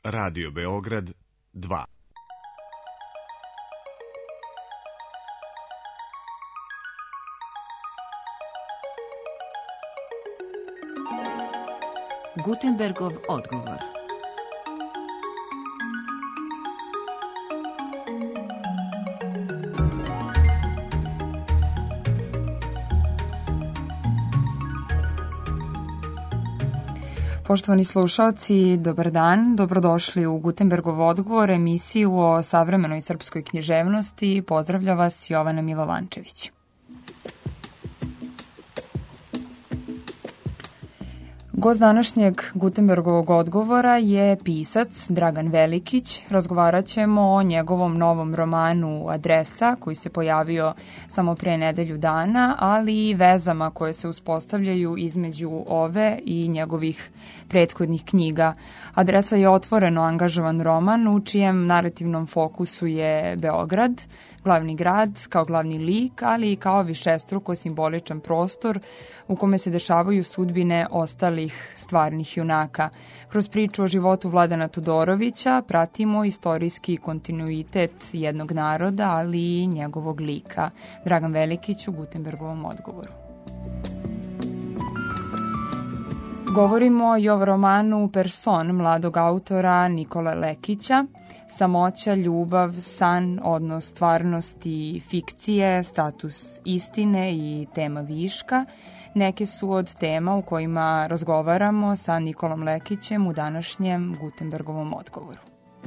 Radio Beograd 2. Gutenbergov odgovor. Poštovani slušaoci, dobar dan, dobrodošli u Gutenbergov odgovor, emisiju o savremenoj srpskoj književnosti. Pozdravlja vas Jovana Milovančević. Gost današnjeg Gutenbergovog odgovora je pisac Dragan Velikić. Razgovarat ćemo o njegovom novom romanu Adresa, koji se pojavio samo pre nedelju dana, ali i vezama koje se uspostavljaju između ove i njegovih prethodnih knjiga. Adresa je otvoreno angažovan roman u čijem narativnom fokusu je Beograd, glavni grad kao glavni lik, ali i kao višestruko simboličan prostor u kome se dešavaju sudbine ostalih stvarnih junaka. Kroz priču o životu Vladana Todorovića pratimo istorijski kontinuitet jednog naroda, ali i njegovog lika. Dragan Velikić u Gutenbergovom odgovoru. Govorimo i o romanu Person mladog autora Nikole Lekića. Samoća, ljubav, san, odnos stvarnosti, fikcije, status istine i tema viška. Neke su od tema u kojima razgovaramo sa Nikolom Lekićem u današnjem Gutenbergovom odgovoru.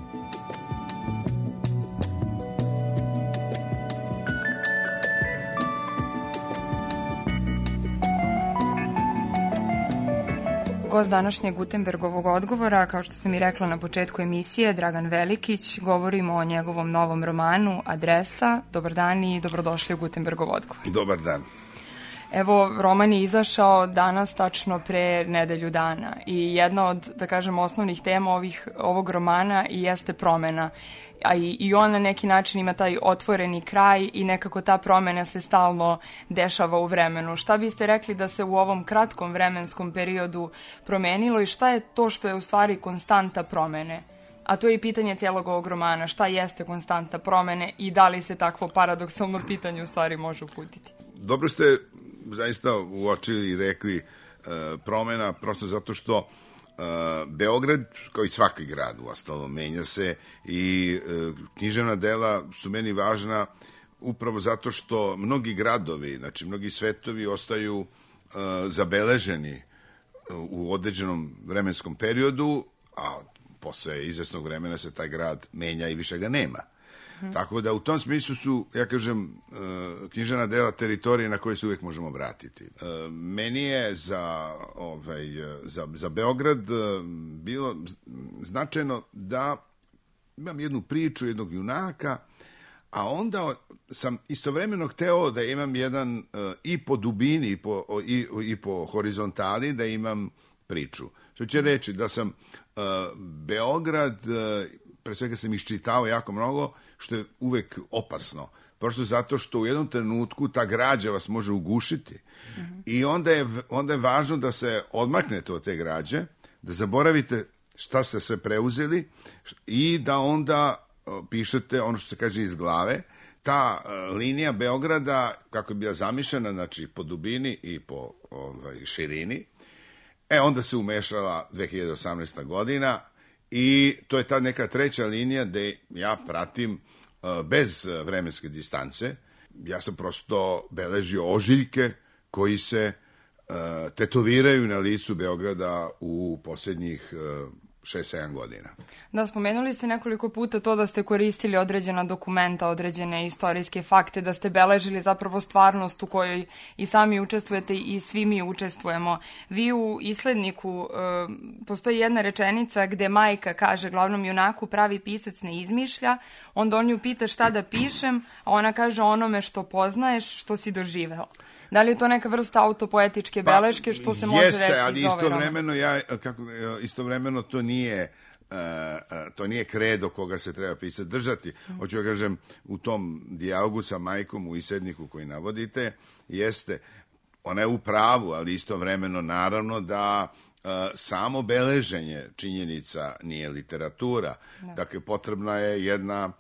Gost današnjeg Gutenbergovog odgovora, kao što sam i rekla na početku emisije, Dragan Velikić. Govorimo o njegovom novom romanu Adresa. Dobar dan i dobrodošli u Gutenbergov odgovor. Dobar dan. Evo, roman je izašao danas tačno pre nedelju dana i jedna od, da kažem, osnovnih tema ovog romana i jeste promena. A i on na neki način ima taj otvoreni kraj i nekako ta promena se stalno dešava u vremenu. Šta biste rekli da se u ovom kratkom vremenskom periodu promenilo i šta je to što je u stvari konstanta promene? A to je i pitanje cijelog ovog romana. Šta jeste konstanta promene i da li se takvo paradoksalno pitanje u stvari može uputiti? Dobro ste zaista uočili i rekli promena, prosto zato što Beograd, kao i svaki grad u ostalom, menja se i književna dela su meni važna upravo zato što mnogi gradovi, znači mnogi svetovi ostaju zabeleženi u određenom vremenskom periodu, a posle izvesnog vremena se taj grad menja i više ga nema. Tako da u tom smislu su, ja kažem, književna dela teritorije na koje se uvijek možemo vratiti. Meni je za Beograd bilo značajno da imam jednu priču jednog junaka, a onda sam istovremeno hteo da imam jedan i po dubini i po horizontali da imam priču. Što će reći da sam Beograd, pre svega sam iščitao jako mnogo, što je uvek opasno. Prosto zato što u jednom trenutku ta građa vas može ugušiti. I onda je važno da se odmaknete od te građe, da zaboravite šta ste sve preuzeli i da onda pišete ono što se kaže iz glave. Ta linija Beograda, kako je bila zamišljena, znači po dubini i po širini, onda se umešala 2018. godina, i to je ta neka treća linija gde ja pratim bez vremenske distance. Ja sam prosto beležio ožiljke koji se tetoviraju na licu Beograda u posljednjih 6-7 godina. Da, spomenuli ste nekoliko puta to da ste koristili određena dokumenta, određene istorijske fakte, da ste beležili zapravo stvarnost u kojoj i sami učestvujete i svi mi učestvujemo. Vi u Isledniku postoji jedna rečenica gde majka kaže glavnom junaku: pravi pisac ne izmišlja, onda on ju pita šta da pišem, a ona kaže onome što poznaješ, što si doživeo. Da li je to neka vrsta autopoetičke beleške što se može reći iz ove ali istovremeno to nije kredo koga se treba pisac držati. Hoću da kažem, u tom dijalogu sa majkom u Isledniku koji navodite, jeste, ona je u pravu, ali istovremeno naravno da samo beleženje činjenica nije literatura. Dakle, potrebna je jedna,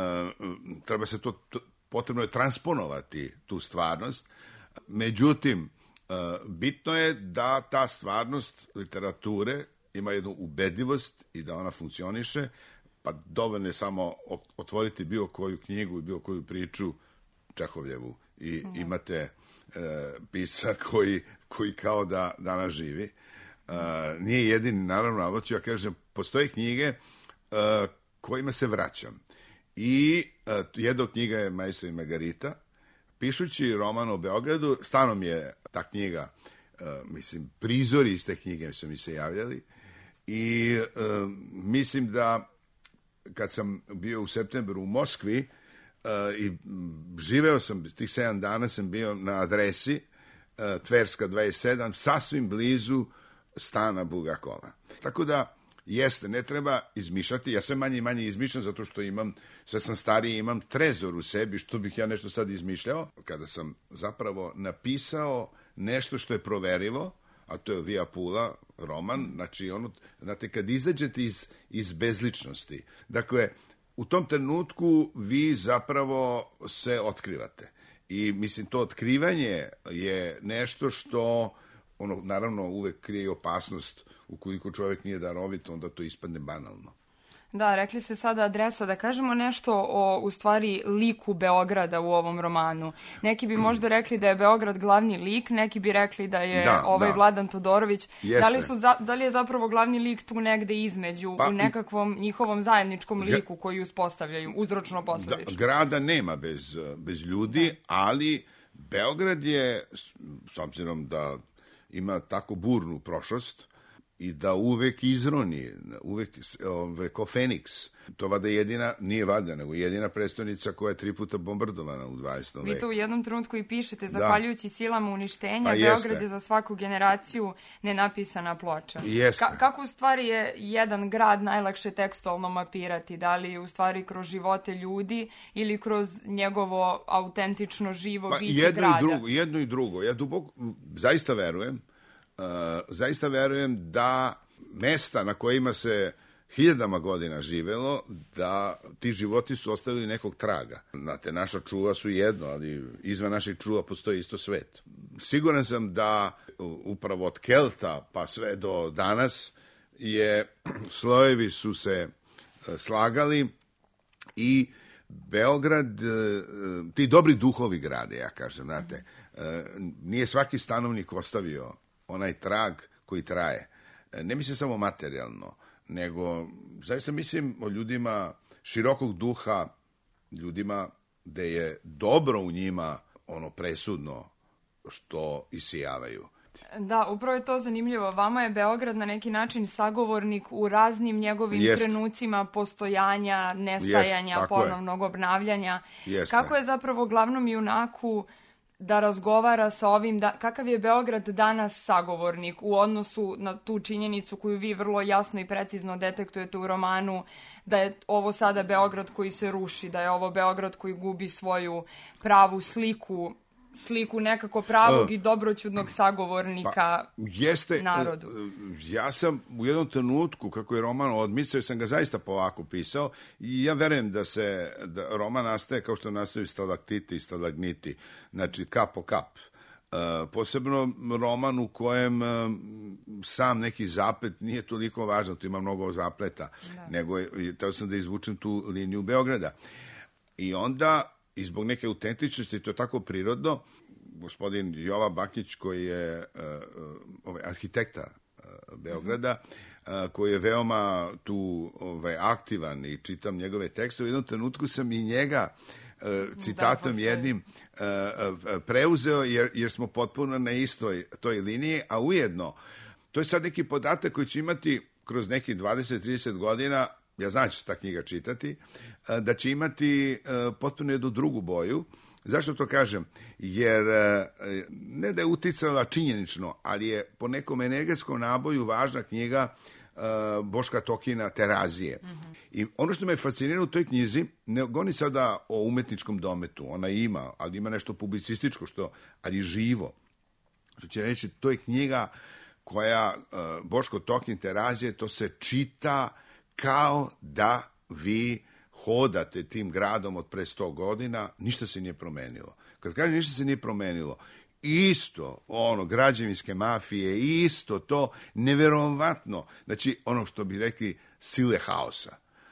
potrebno je transponovati tu stvarnost. Međutim, bitno je da ta stvarnost literature ima jednu ubedljivost i da ona funkcioniše, pa dovoljno je samo otvoriti bilo koju knjigu i bilo koju priču, Čehovljevu, i imate pisa koji kao da danas živi. Nije jedini, naravno, ali ću ja kažem, postoje knjige kojima se vraćam. I jedna od knjiga je Maestro i Margarita. Pišući roman o Beogradu, stvarno mi je ta knjiga, prizori iz te knjige su mi se javljali i mislim da kad sam bio u septembru u Moskvi i živeo sam, tih 7 dana sam bio na adresi Tverska 27, sasvim blizu stana Bulgakova. Tako da, jeste, ne treba izmišljati, ja sve manje i manje izmišljam zato što sve sam stariji, imam trezor u sebi, što bih ja nešto sad izmišljao. Kada sam zapravo napisao nešto što je proverivo, a to je Via Pula, roman, znači znate, kad izađete iz bezličnosti, dakle, u tom trenutku vi zapravo se otkrivate. I mislim, to otkrivanje je nešto što, naravno, uvek krije opasnost. Ukoliko čovjek nije darovit, onda to ispadne banalno. Da, rekli ste sada adresa, da kažemo nešto o, u stvari, liku Beograda u ovom romanu. Neki bi možda rekli da je Beograd glavni lik, neki bi rekli da je Vladan Todorović. Da li je zapravo glavni lik tu negde između, u nekakvom njihovom zajedničkom liku koji uspostavljaju, uzročno-posledično? Grada nema bez ljudi, ali Beograd je, s obzirom da ima tako burnu prošlost, i da uvek izroni, uvek ko Feniks. To vada jedina, nije vada, nego jedina prestonica koja je 3 puta bombardovana u 20. veku. Vi to u jednom trenutku i pišete, zahvaljujući silama uništenja, Beograd je za svaku generaciju nenapisana ploča. Kako u stvari je jedan grad najlakše tekstualno mapirati? Da li u stvari kroz živote ljudi ili kroz njegovo autentično živo biće grada? Jedno i drugo. Ja duboko, zaista verujem da mesta na kojima se hiljadama godina živelo, da ti životi su ostavili nekog traga. Znate, naša čula su jedno, ali izvan naših čula postoji isto svet. Siguran sam da upravo od Kelta pa sve do danas slojevi su se slagali i Beograd, ti dobri duhovi grade, ja kažem, znate, nije svaki stanovnik ostavio onaj trag koji traje. Ne mislim samo materijalno, nego zaista mislim o ljudima širokog duha, ljudima gde je dobro u njima ono presudno što isijavaju. Da, upravo je to zanimljivo. Vama je Beograd na neki način sagovornik u raznim njegovim trenucima postojanja, nestajanja, ponovnog obnavljanja. Kako je zapravo glavnom junaku da razgovara sa ovim, kakav je Beograd danas sagovornik u odnosu na tu činjenicu koju vi vrlo jasno i precizno detektujete u romanu, da je ovo sada Beograd koji se ruši, da je ovo Beograd koji gubi svoju pravu sliku nekako pravog i dobroćudnog sagovornika narodu. Ja sam u jednom trenutku, kako je roman odmicao, sam ga zaista polako pisao i ja verujem da roman nastaje kao što nastaju stalaktiti i stalagniti, znači kap po kap. Posebno roman u kojem sam neki zaplet nije toliko važan, tu ima mnogo zapleta, nego teo sam da izvučem tu liniju Beograda. I onda, i zbog neke autentičnosti, to je tako prirodno, gospodin Jova Bakić, koji je arhitekta Beograda, koji je veoma tu aktivan i čitam njegove tekste, u jednom trenutku sam i njega citatom jednim preuzeo, jer smo potpuno na istoj toj liniji, a ujedno, to je sad neki podatak koji će imati kroz nekih 20-30 godina, ja znam će se ta knjiga čitati, da će imati potpuno jednu drugu boju. Zašto to kažem? Jer ne da je uticala činjenično, ali je po nekom energetskom naboju važna knjiga Boška Tokina Terazije. I ono što me fascinira u toj knjizi, ne goni sada o umetničkom dometu, ona ima, ali ima nešto publicističko, ali živo. Što će reći, to je knjiga koja Boško Tokin terazije, to se čita kao da vi hodate tim gradom od pre 100 godina, ništa se nije promenilo. Kad kažem ništa se nije promenilo, isto, građevinske mafije, isto to, neverovatno, znači, ono što bi rekli, sile haosa.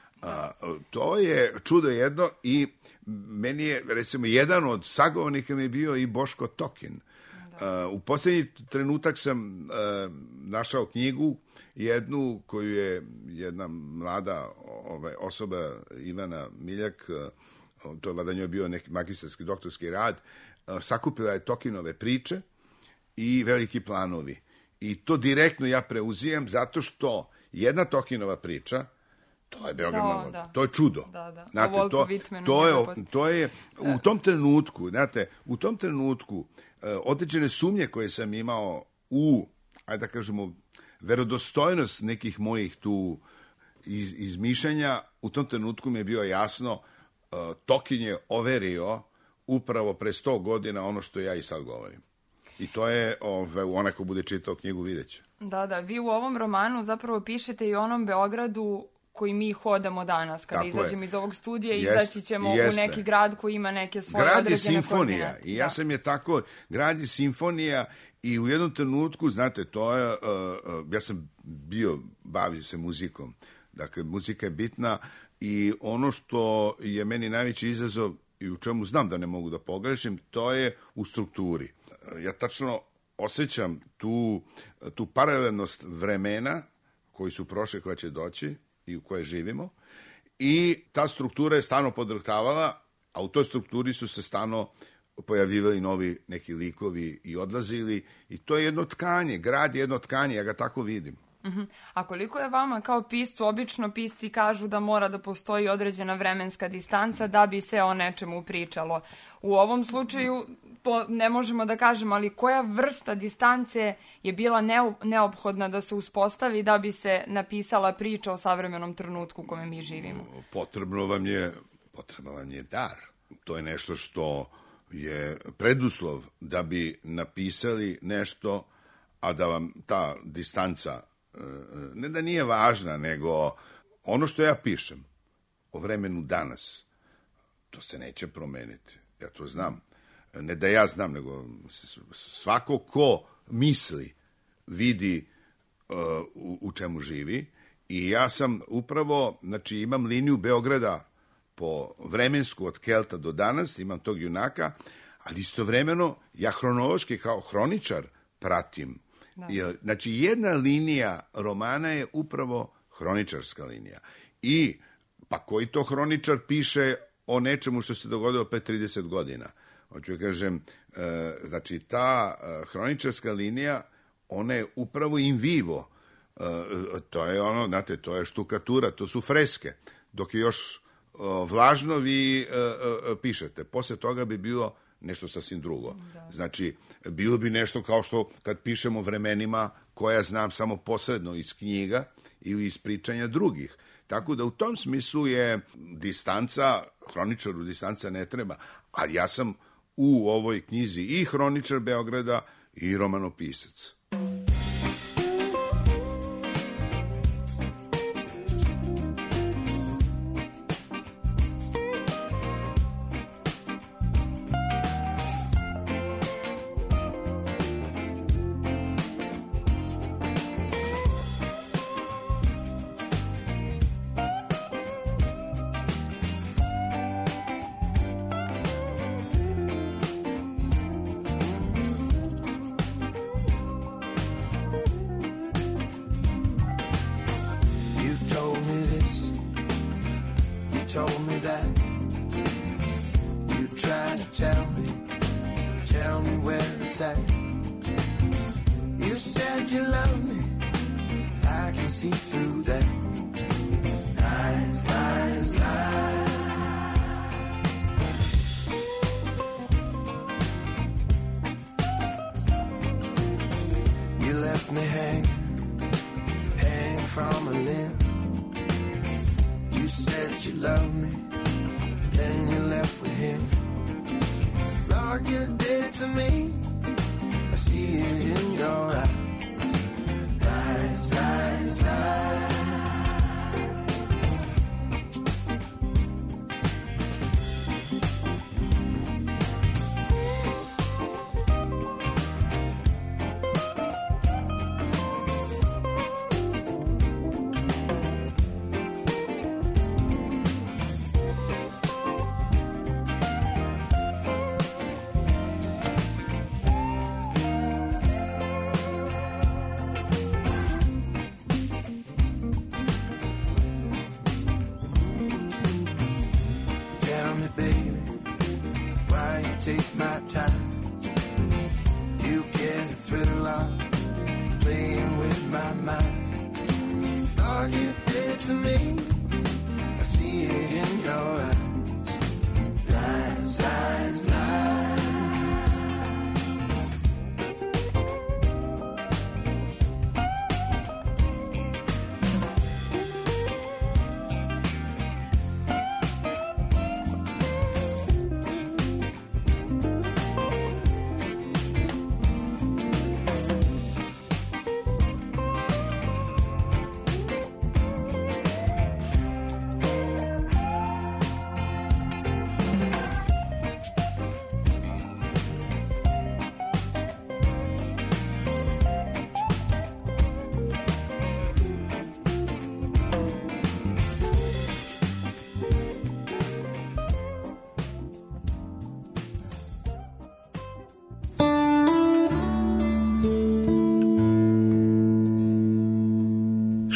To je čudo jedno i meni je, recimo, jedan od sagovornika mi je bio i Boško Tokin. U posljednji trenutak sam našao knjigu, jednu koju je jedna mlada osoba, Ivana Miljak, to je vada njoj bio neki magistarski, doktorski rad, sakupila je Tokinove priče i veliki planovi. I to direktno ja preuzimam zato što jedna Tokinova priča, to je Beograd, to je čudo. Znate, to je u tom trenutku, znate, u tom trenutku određene sumnje koje sam imao u, ajde da kažemo, verodostojnost nekih mojih tu izmišljanja, u tom trenutku mi je bio jasno, Tokin je overio upravo pre 100 godina ono što ja i sad govorim. I to je, onaj ko bude čitao knjigu videće. Da, vi u ovom romanu zapravo pišete i o onom Beogradu koji mi hodamo danas. Kada izađemo iz ovog studija, izaći ćemo u neki grad koji ima neke svoje određene grad je simfonija. I ja sam je tako, grad je simfonija i u jednom trenutku, znate, to je, ja sam bavio se muzikom. Dakle, muzika je bitna i ono što je meni najveći izazov i u čemu znam da ne mogu da pogrešim, to je u strukturi. Ja tačno osjećam tu paralelnost vremena koji su prošle, koja će doći i u kojoj živimo, i ta struktura je stalno podrhtavala, a u toj strukturi su se stalno pojavljivali novi neki likovi i odlazili, i to je jedno tkanje, grad je jedno tkanje, ja ga tako vidim. A koliko je vama kao piscu, obično pisci kažu da mora da postoji određena vremenska distanca da bi se o nečemu pričalo. U ovom slučaju to ne možemo da kažemo, ali koja vrsta distance je bila neophodna da se uspostavi da bi se napisala priča o savremenom trenutku u kome mi živimo? Potreban vam je dar. To je nešto što je preduslov da bi napisali nešto, a da vam ta distanca ne da nije važna, nego ono što ja pišem o vremenu danas, to se neće promeniti. Ja to znam. Ne da ja znam, nego svako ko misli, vidi u čemu živi, i ja sam upravo, znači, imam liniju Beograda po vremensku od Kelta do danas, imam tog junaka, ali istovremeno ja hronološki kao hroničar pratim. Znači, jedna linija romana je upravo hroničarska linija. I pa koji to hroničar piše o nečemu što se dogodilo pre 30 godina? Hoću da kažem, znači, ta hroničarska linija, ona je upravo in vivo. To je ono, znate, to je štukatura, to su freske. Dok je još vlažno, vi pišete. Posle toga bi bilo nešto sasvim drugo. Znači, bilo bi nešto kao što kad pišemo vremenima koja znam samo posredno iz knjiga ili iz pričanja drugih. Tako da u tom smislu je distanca, hroničaru distanca ne treba, ali ja sam u ovoj knjizi i hroničar Beograda i romanopisac.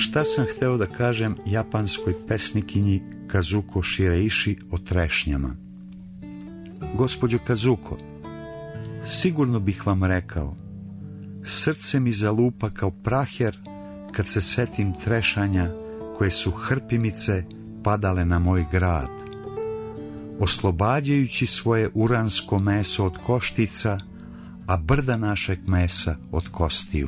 Šta sam hteo da kažem japanskoj pesnikinji Kazuko Shireishi o trešnjama? Gospođo Kazuko, sigurno bih vam rekao, srce mi zalupa kao praher kad se setim trešanja koje su hrpimice padale na moj grad, oslobađajući svoje uransko meso od koštica, a brda našeg mesa od kostiju.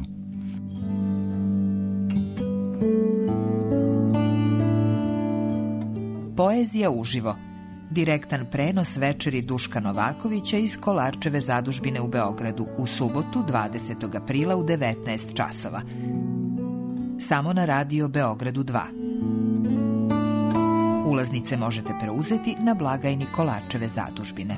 Poezija uživo. Direktan prenos večeri Duška Novakovića iz Kolarčeve zadužbine u Beogradu u subotu 20. aprila u 19 časova. Samo na radio Beogradu 2. Ulaznice možete preuzeti na blagajni Kolarčeve zadužbine.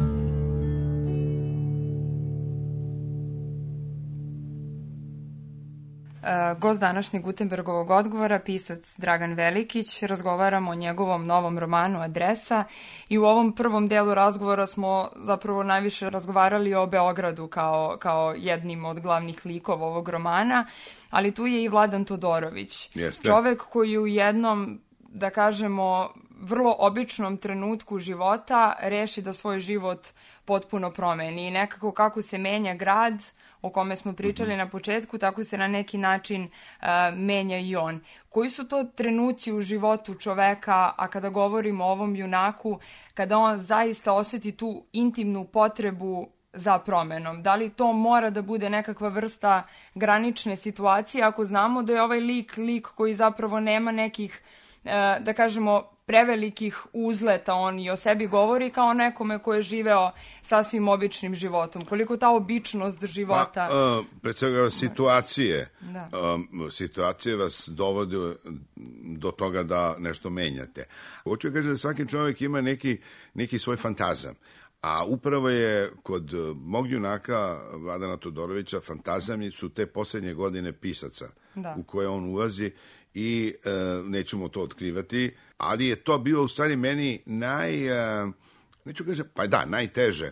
Gost današnjeg Gutenbergovog odgovora, pisac Dragan Velikić. Razgovaramo o njegovom novom romanu Adresa i u ovom prvom delu razgovora smo zapravo najviše razgovarali o Beogradu kao jednim od glavnih likova ovog romana, ali tu je i Vladan Todorović. Jeste. Čovek koji u jednom, da kažemo, vrlo običnom trenutku života reši da svoj život potpuno promeni i nekako kako se menja grad o kome smo pričali na početku, tako se na neki način menja i on. Koji su to trenuci u životu čoveka, a kada govorimo o ovom junaku, kada on zaista osjeti tu intimnu potrebu za promenom? Da li to mora da bude nekakva vrsta granične situacije, ako znamo da je ovaj lik koji zapravo nema nekih, da kažemo, prevelikih uzleta, on i o sebi govori kao nekome ko je živeo sasvim običnim životom. Koliko ta običnost života... Pred svega situacije. Da. Situacije vas dovode do toga da nešto menjate. Hoću da kažem da svaki čovjek ima neki svoj fantazam. A upravo je kod mog junaka Vladana Todorovića fantazami su te posljednje godine pisaca u koje on ulazi i nećemo to otkrivati, ali je to bilo u stvari meni najteže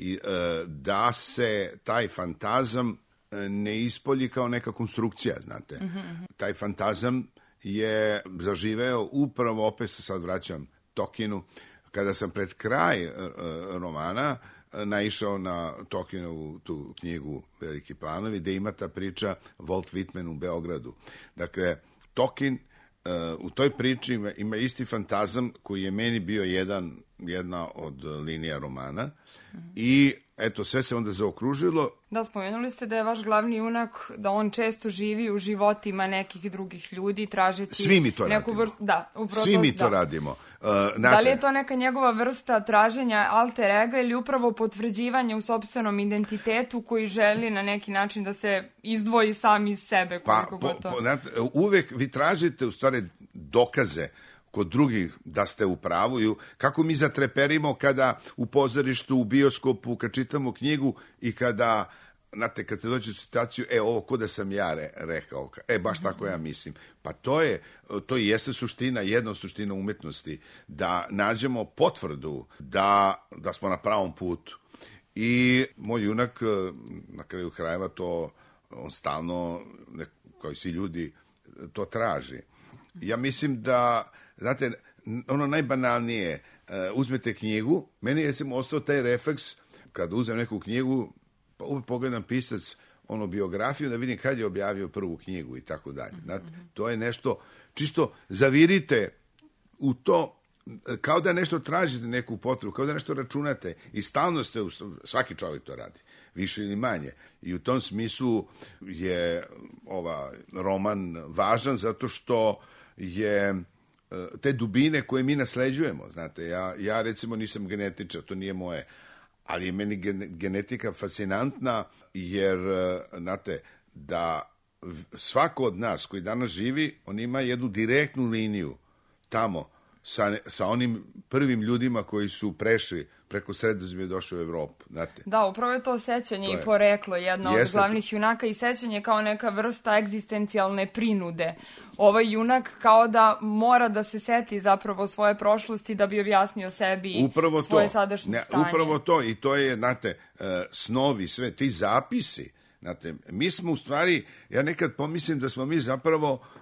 da se taj fantazam ne ispolji kao neka konstrukcija, znate. Taj fantazam je zaživeo upravo, opet se sad vraćam Tokinu, kada sam pred kraj romana naišao na Tokinovu tu knjigu Veliki planovi, gde ima ta priča Walt Whitman u Beogradu. Dakle, Tokin u toj priči ima isti fantazam koji je meni bio jedna od linija romana i eto, sve se onda zaokružilo. Da, spomenuli ste da je vaš glavni junak, da on često živi u životima nekih drugih ljudi, tražeći... Svi mi to neku radimo. Da, upravo Svi mi to radimo. Da li je to neka njegova vrsta traženja alter ega ili upravo potvrđivanje u sopstvenom identitetu koji želi na neki način da se izdvoji sam iz sebe? Uvek vi tražite u stvari dokaze kod drugih da ste u pravu. Kako mi zatreperimo kada u pozorištu, u bioskopu, kad čitamo knjigu i kada, znate, kad se dođe u situaciju, ovo ko da sam ja rekao, baš tako ja mislim. Pa to i jeste suština, jedna od suština umetnosti, da nađemo potvrdu da smo na pravom putu. I moj junak, na kraju krajeva, to on stalno, kao i svi ljudi, to traži. Ja mislim da, znate, ono najbanalnije, uzmete knjigu, meni je ostao taj refleks, kada uzem neku knjigu, pa uvijek pogledam pisac, biografiju, da vidim kad je objavio prvu knjigu i tako dalje. Znate, to je nešto, čisto zavirite u to, kao da nešto tražite, neku potrebu, kao da nešto računate i stalno ste, svaki čovjek to radi, više ili manje. I u tom smislu je roman važan zato što je te dubine koje mi nasleđujemo, znate, ja recimo nisam genetičar, to nije moje, ali je meni genetika fascinantna jer, znate, da svako od nas koji danas živi, on ima jednu direktnu liniju tamo sa onim prvim ljudima koji su prešli preko Sredozemlja i došli u Evropu, znate. Da, upravo je to sećanje i poreklo jedna od glavnih junaka i sećanje kao neka vrsta egzistencijalne prinude. Ovaj junak kao da mora da se seti zapravo svoje prošlosti da bi objasnio sebi svoje sadašnje stanje. Upravo to, i to je, znate, snovi, sve, ti zapisi. Znate, mi smo u stvari, ja nekad pomislim da smo mi zapravo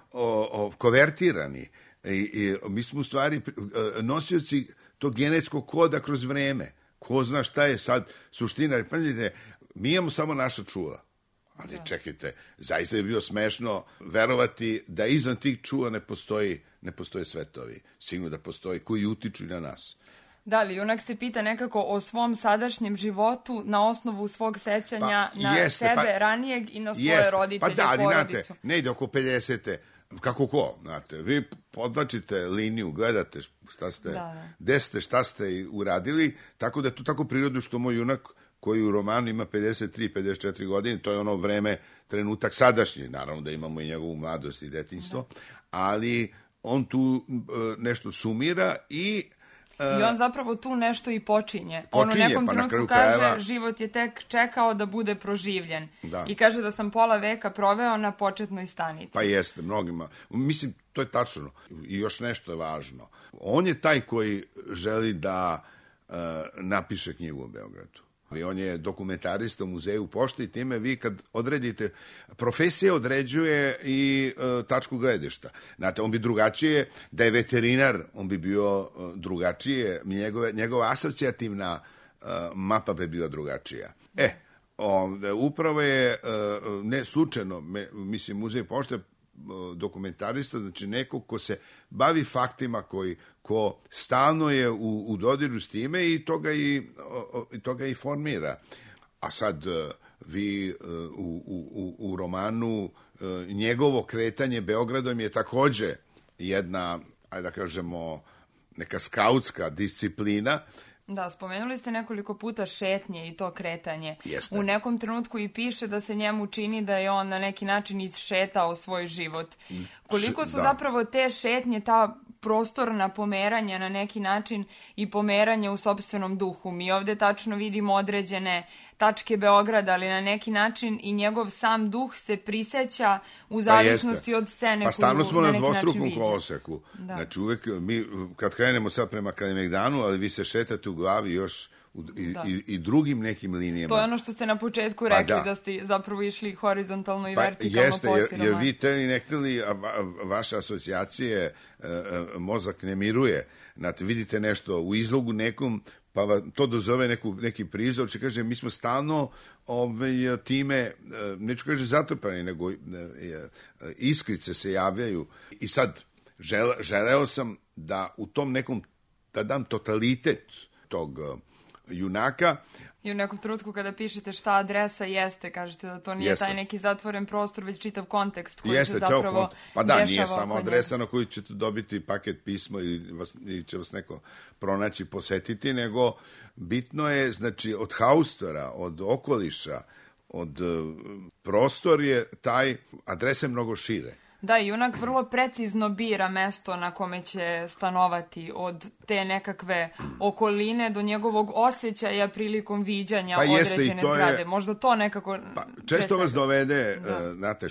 kovertirani. I mi smo u stvari nosioci tog genetskog koda kroz vreme. Ko zna šta je sad suština. Pazite, mi imamo samo naša čula. Ali čekajte, zaista je bilo smešno verovati da izvan tih čula ne postoje svetovi. Sigurno da postoji koji utiču na nas. Da li, junak se pita nekako o svom sadašnjem životu na osnovu svog sećanja na sebe ranijeg i na svoje roditelje, porodicu. Znate, ne ide oko 50. Kako ko, znate, vi podvlačite liniju, gledate gde ste, šta ste uradili, tako da je to tako prirodno što moj junak koji u romanu ima 53-54 godine, to je ono vreme, trenutak sadašnji, naravno da imamo i njegovu mladost i detinjstvo, ali on tu nešto sumira i on zapravo tu nešto i počinje. On u nekom trenutku kaže, život je tek čekao da bude proživljen. I kaže da sam pola veka proveo na početnoj stanici. Pa jeste, mnogima. Mislim, to je tačno. I još nešto je važno. On je taj koji želi da napiše knjigu o Beogradu. On je dokumentarista u Muzeju pošte i time vi kad odredite, profesija određuje i tačku gledišta. Znate, on bi drugačije, da je veterinar, on bi bio drugačije, njegova asocijativna mapa bi bila drugačija. Upravo je, ne slučajno, mislim, Muzej pošte dokumentarista, znači neko ko se bavi faktima, ko stalno je u dodiru s time i to ga i formira. A sad vi u romanu njegovo kretanje Beogradom je takođe jedna, ajde da kažemo, neka skautska disciplina. Da, spomenuli ste nekoliko puta šetnje i to kretanje. Jeste. U nekom trenutku i piše da se njemu čini da je on na neki način isšetao svoj život. Koliko su zapravo te šetnje, ta prostorna pomeranja na neki način i pomeranje u sopstvenom duhu. Mi ovde tačno vidimo određene tačke Beograda, ali na neki način i njegov sam duh se priseća u zavisnosti od scene koju na neki način viđe. Pa stalno smo na dvostrukom koloseku. Znači uvek mi, kad krenemo sad prema Kalemegdanu, ali vi se šetate u glavi još i drugim nekim linijama. To je ono što ste na početku rekli, da ste zapravo išli horizontalno i vertikalno po osirama. Jer vi teli ne hteli, vaše asocijacije mozak ne miruje. Znate, vidite nešto u izlogu nekom, pa to dozove neki prizor, će kaže, mi smo stalno time, neću kaže zatrpani, nego iskrice se javljaju. I sad, želeo sam da u tom nekom, da dam totalitet tog junaka. I u nekom trenutku kada pišete šta adresa jeste, kažete da to nije taj neki zatvoren prostor, već čitav kontekst koji se zapravo dešava. Pa da, nije samo adresa na koju ćete dobiti paket pismo ili će vas neko pronaći, posetiti, nego bitno je, znači, od haustora, od okoliša, od prostor je taj, adresa je mnogo šire. Da, junak vrlo precizno bira mesto na kome će stanovati, od te nekakve okoline do njegovog osjećaja prilikom viđanja određene zgrade. Možda to nekako... Često vas dovede, znate,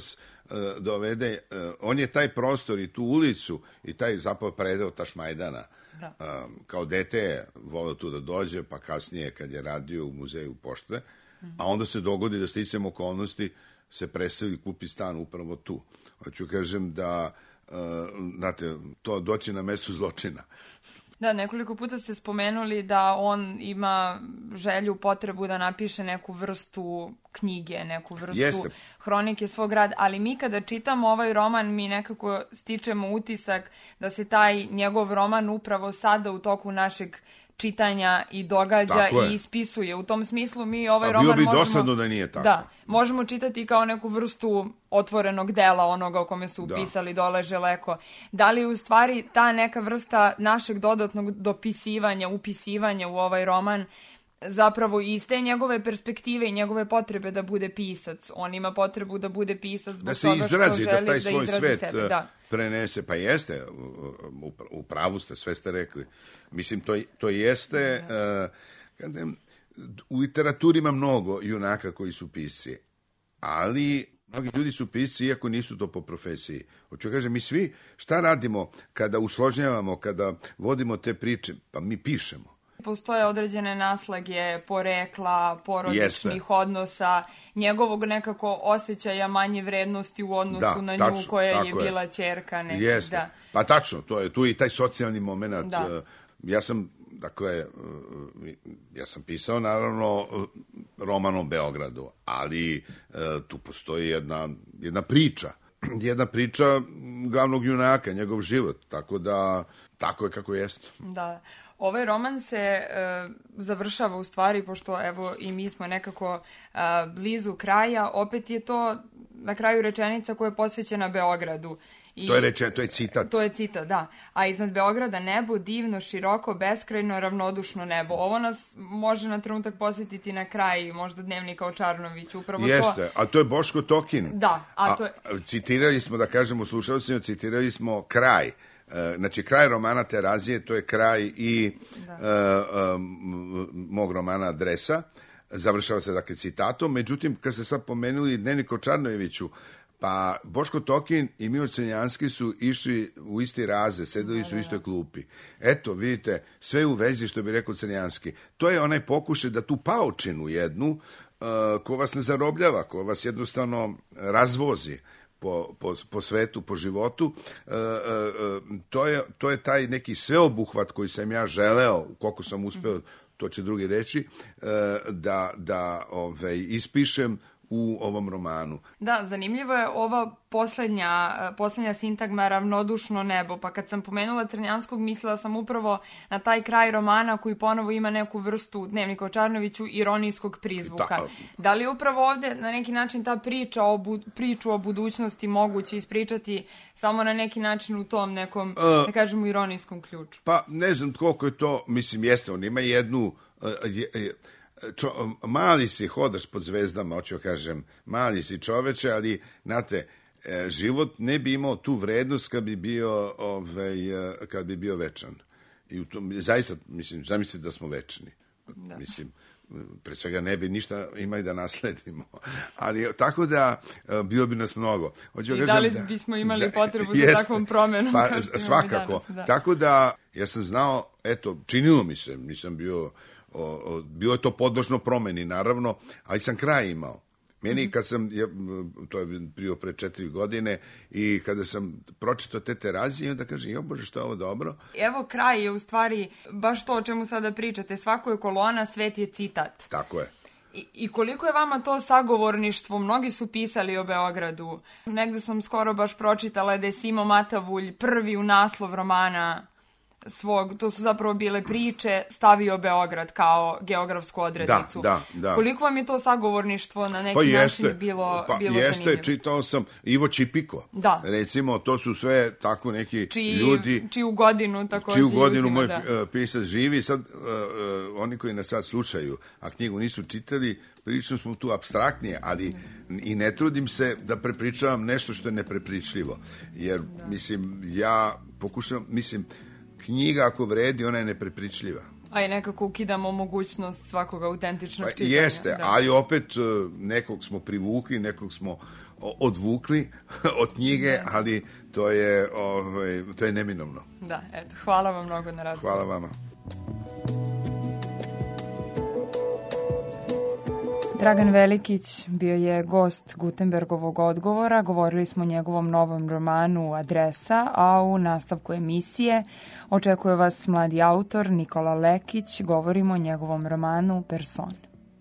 on je taj prostor i tu ulicu i taj zapravo predeo Tašmajdana. Kao dete je volio tu da dođe, pa kasnije kad je radio u Muzeju pošte, a onda se dogodi da sticam okolnosti se preseli, kupi stan upravo tu. Hoću kažem da, znate, to doći na mesto zločina. Da, nekoliko puta ste spomenuli da on ima želju, potrebu da napiše neku vrstu knjige, neku vrstu hronike svog rada, ali mi kada čitamo ovaj roman, mi nekako stičemo utisak da se taj njegov roman upravo sada u toku našeg čitanja i događa i ispisuje. U tom smislu mi ovaj roman možemo... Bilo bi dosadno da nije tako. Da, možemo čitati kao neku vrstu otvorenog dela onoga o kome su upisali Dole Želeko. Da li u stvari ta neka vrsta našeg dodatnog dopisivanja, upisivanja u ovaj roman zapravo iz te njegove perspektive i njegove potrebe da bude pisac. On ima potrebu da bude pisac zbog toga što želi da taj svoj svet sebe. Prenese. Pa jeste, u pravu ste, sve ste rekli. Mislim, to jeste... U literaturi ima mnogo junaka koji su pisci, ali mnogi ljudi su pisci iako nisu to po profesiji. Hoću kažem, mi svi šta radimo kada usložnjavamo, kada vodimo te priče? Pa mi pišemo. postoje određene naslage porekla, porodičnih odnosa, njegovog nekako osjećaja manje vrednosti u odnosu na nju koja je bila ćerka. Jeste, pa tačno, to je tu i taj socijalni moment. Ja sam pisao naravno roman o Beogradu, ali tu postoji jedna priča glavnog junaka, njegov život, tako da tako je kako jeste. Da. Ovaj roman se završava u stvari, pošto evo i mi smo nekako blizu kraja, opet je to na kraju rečenica koja je posvećena Beogradu. To je citat. To je citat, da. A iznad Beograda nebo, divno, široko, beskrajno, ravnodušno nebo. Ovo nas može na trenutak posjetiti na kraj, možda Dnevnika o Čarnoviću. Jeste, a to je Boško Tokin. Da. Citirali smo, da kažemo slušalcima, citirali smo kraj. Znači, kraj romana Terazije, to je kraj i mog romana Adresa. Završava se, dakle, citatom. Međutim, kad ste sad pomenuli Dnevnik o Čarnojeviću, pa Boško Tokin i Milo Crnjanski su išli u isti razred, sedeli su u istoj klupi. Eto, vidite, sve u vezi, što bi rekao Crnjanski. To je onaj pokušaj da tu paučinu jednu, ko vas ne zarobljava, ko vas jednostavno razvozi po svetu, po životu, to je taj neki sveobuhvat koji sam ja želeo, koliko sam uspeo, to će drugi reći, da ispišem u ovom romanu. Da, zanimljivo je ova poslednja sintagma ravnodušno nebo, pa kad sam pomenula Crnjanskog, mislila sam upravo na taj kraj romana koji ponovo ima neku vrstu Dnevnika o Čarnoviću ironijskog prizvuka. Da li je upravo ovde na neki način ta priču o budućnosti moguće ispričati samo na neki način u tom nekom, da kažemo, ironijskom ključu? Pa ne znam koliko je to, mislim, jeste, on ima jednu... mali si, hodaš pod zvezdama, hoću kažem, mali si čoveče, ali, znate, život ne bi imao tu vrednost kad bi bio večan. I zaista, mislim, zamislite da smo večni. Mislim, pre svega ne bi ništa imali da nasledimo. Ali tako da bilo bi nas mnogo. I da li bismo imali potrebu za takvom promenom? Pa svakako. Tako da, ja sam znao, eto, činilo mi se, nisam bio... bilo je to podložno promeni, naravno, ali sam kraj imao. Meni kad sam, to je bio pre 4 godine, i kada sam pročitao te Terazije, onda kažem, jo Bože, što je ovo dobro. Evo, kraj je u stvari baš to o čemu sada pričate. Svako je kolona, svet je citat. Tako je. I koliko je vama to sagovorništvo? Mnogi su pisali o Beogradu. Negde sam skoro baš pročitala da je Simo Matavulj prvi u naslov romana svog, to su zapravo bile priče, stavio Beograd kao geografsku odrednicu. Da. Koliko vam je to sagovorništvo na neki način bilo zanimljivo? Jeste, čitao sam Ivo Čipiko. Da. Recimo, to su sve tako neki ljudi... Čiju godinu takođe. Čiju godinu moj pisac živi. Sad, oni koji nas sad slušaju, a knjigu nisu čitali, prilično smo tu apstraktnije, ali i ne trudim se da prepričavam nešto što je neprepričljivo. Jer, mislim, ja pokušam, knjiga ako vredi, ona je neprepričljiva. A i nekako ukidamo mogućnost svakog autentičnog čitanja. Jeste, ali opet nekog smo privukli, nekog smo odvukli od knjige, ali to je neminovno. Da, eto, hvala vam mnogo na razgovoru. Hvala vama. Dragan Velikić bio je gost Gutenbergovog odgovora. Govorili smo o njegovom novom romanu Adresa, a u nastavku emisije očekuje vas mladi autor Nikola Lekić. Govorimo o njegovom romanu Person.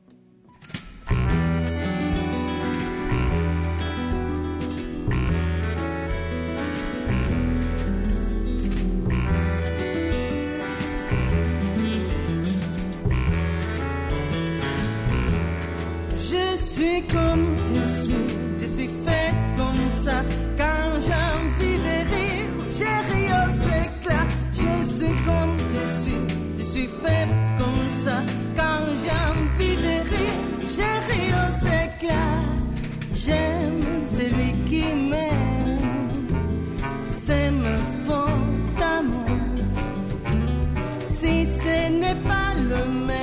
Je suis comme je suis faite comme ça. Quand j'ai envie de rire, je ris aux éclats. Je suis comme je suis faite comme ça. Quand j'ai envie de rire, je ris aux éclats. J'aime celui qui m'aime, c'est me fond d'amour. Si ce n'est pas le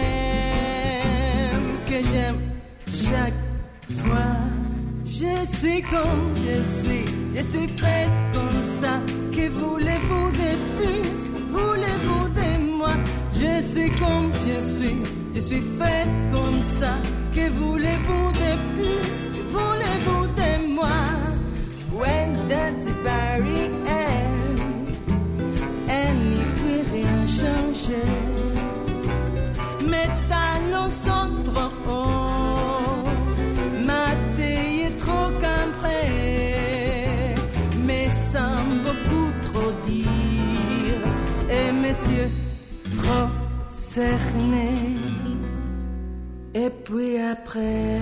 même que j'aime chaque fois, je suis comme je suis faite comme ça. Que voulez-vous de plus? Voulez-vous de moi? Je suis comme je suis faite comme ça. Que voulez-vous de plus? Que voulez-vous de moi? When that barrière, elle n'y peut rien changer. Mes talons sont trop hauts, ma taille est trop cambrée, mais sans beaucoup trop dire, et mes yeux trop cernés. Et puis après,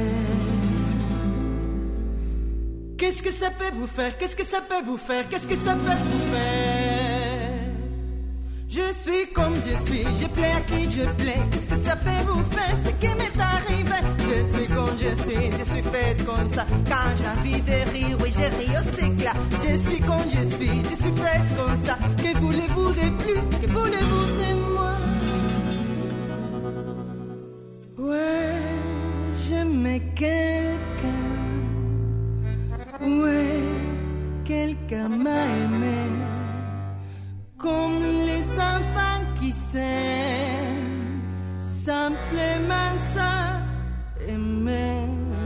qu'est-ce que ça peut vous faire? Qu'est-ce que ça peut vous faire? Qu'est-ce que ça peut vous faire? Je suis comme je suis, je plais à qui je plais. Qu'est-ce que ça peut vous faire? Ce qui m'est arrivé. Je suis comme je suis faite comme ça. Quand j'ai envie de rire, oui, je ris au éclat. Je suis comme je suis faite comme ça. Que voulez-vous de plus? Que voulez-vous de moi? Ouais, j'aimais quelqu'un. Ouais, quelqu'un m'a aimé. Comme les enfants qui s'aiment, simplement ça, aimer.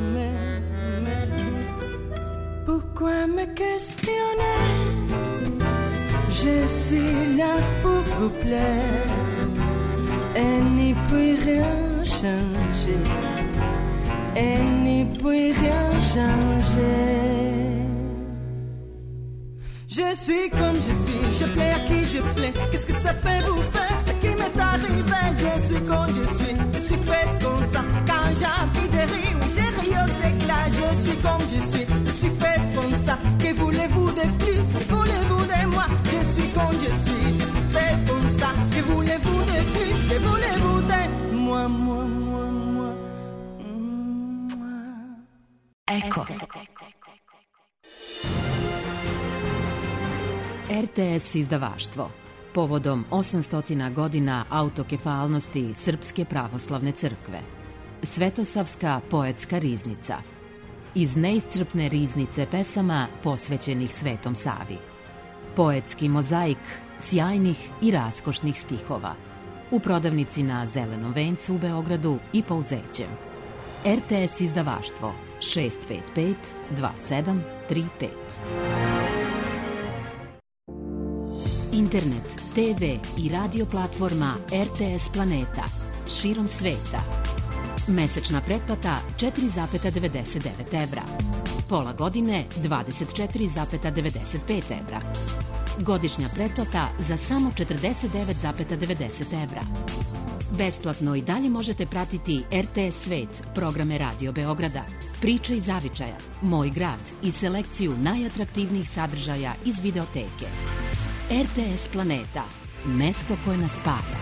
Pourquoi me questionner? Je suis là pour vous plaire, et n'y peut rien changer, et n'y peut rien changer. Je suis comme je suis, je plais à qui je plais. Qu'est-ce que ça peut vous faire? Ce qui m'est arrivé. Je suis comme je suis faite comme ça. Quand j'ai envie de rire, oui, je ris aux éclats. Je suis comme je suis faite comme ça. Que voulez-vous de plus? Que voulez-vous de moi? Je suis comme je suis faite comme ça. Que voulez-vous de plus? Que voulez-vous de moi? Eko. RTS izdavaštvo. Povodom 800 godina autokefalnosti Srpske pravoslavne crkve. Svetosavska poetska riznica. Iz neiscrpne riznice pesama posvećenih Svetom Savi. Poetski mozaik sjajnih i raskošnih stihova. U prodavnici na Zelenom vencu u Beogradu i Pouzećem. RTS izdavaštvo 655 2735. Internet, TV i radio platforma RTS Planeta širom sveta. Mesečna pretplata 4,99 evra. Pola godine 24,95 evra. Godišnja pretplata za samo 49,90 evra. Besplatno i dalje možete pratiti RTS Svet, programe Radio Beograda, Priče iz zavičaja, Moj grad i selekciju najatraktivnijih sadržaja iz videoteke. RTS Planeta, mesto koje nas spaja.